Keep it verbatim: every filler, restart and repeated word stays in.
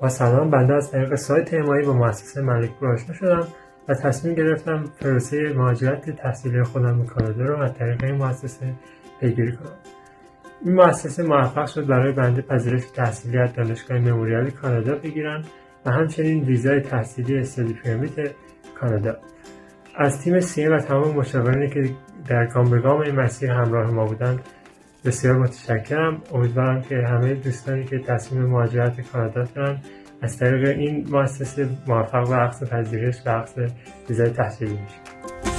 با سلام، بنده از طریق سایت حمایی با مؤسسه ملک‌پور آشنا شدم و تصمیم گرفتم پروسه مهاجرت تحصیلی خودم به کانادا رو از طریق این مؤسسه پیگیری کنم. این مؤسسه موفق شد برای بنده پذیرش تحصیلی از دانشگاه مموریال کانادا بگیرن و همچنین ویزای تحصیلی استادی پرمیت کانادا. از تیم سی ام و تمام مشاورانی که در گام به گام این مسیر همراه ما بودند بسیار متشکرم. امیدوارم که همه دوستانی که تصمیم مهاجرت کانادا دارن از طریق این مؤسسه موفق و اخذ پذیرش و اخذ ویزای تحصیلی میشن.